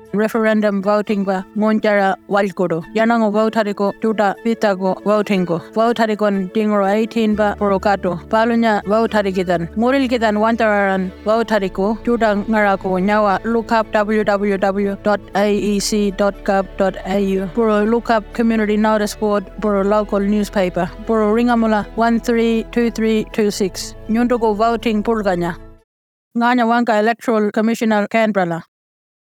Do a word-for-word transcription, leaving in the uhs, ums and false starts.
referendum voting ba ngonjara walkodo yanango vote hariko tuta pitago voting ko vote harikon tingro eighteen ba porokato palunya vote harikidan nguril kidan wantaran vote hariko tuta ngarako nyawa look up w w w dot a e c dot gov dot a u puro look up community notice board puro local newspaper puro ringamula one three two three two six nyundugo voting pulganya nganya wanka electoral commissioner Canberra